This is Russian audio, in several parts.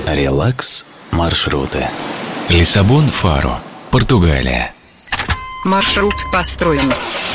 Релакс маршруты. Лиссабон, Фаро, Португалия. Маршрут построен.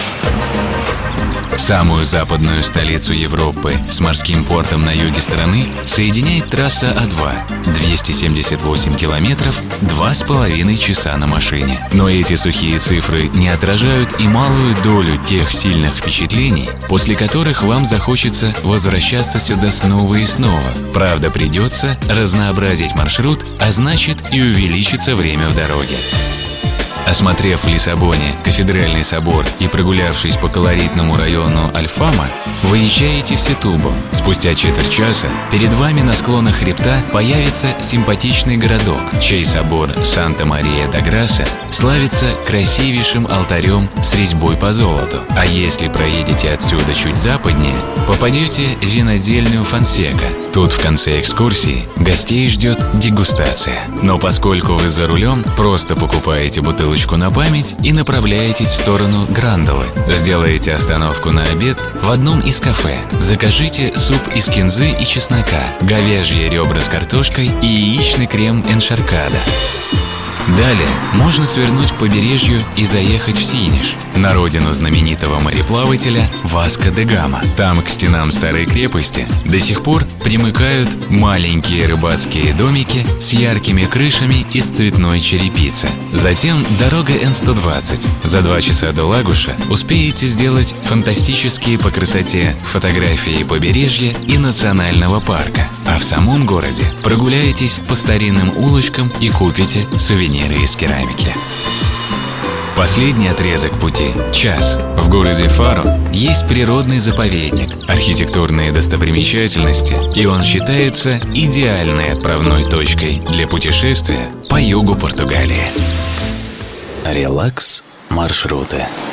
Самую западную столицу Европы с морским портом на юге страны соединяет трасса А2 – 278 километров, 2,5 часа на машине. Но эти сухие цифры не отражают и малую долю тех сильных впечатлений, после которых вам захочется возвращаться сюда снова и снова. Правда, придется разнообразить маршрут, а значит и увеличится время в дороге. Осмотрев в Лиссабоне кафедральный собор и прогулявшись по колоритному району Альфама, выезжаете в Сетубу. Спустя четверть часа перед вами на склонах хребта появится симпатичный городок, чей собор Санта-Мария-да-Граса славится красивейшим алтарем с резьбой по золоту. А если проедете отсюда чуть западнее, попадете в винодельню Фонсека. Тут в конце экскурсии гостей ждет дегустация. Но поскольку вы за рулем, просто покупаете бутылочку на память и направляетесь в сторону Грандолы. Сделаете остановку на обед в одном из кафе. Закажите суп из кинзы и чеснока, говяжьи ребра с картошкой и яичный крем эншаркада. Далее можно свернуть к побережью и заехать в Синиш, на родину знаменитого мореплавателя Васко де Гама. Там к стенам старой крепости до сих пор примыкают маленькие рыбацкие домики с яркими крышами из цветной черепицы. Затем дорога Н120. За 2 часа до Лагуша успеете сделать фантастические по красоте фотографии побережья и национального парка. А в самом городе прогуляетесь по старинным улочкам и купите сувениры из керамики. Последний отрезок пути – час. В городе Фаро есть природный заповедник, архитектурные достопримечательности, и он считается идеальной отправной точкой для путешествия по югу Португалии. Релакс маршруты.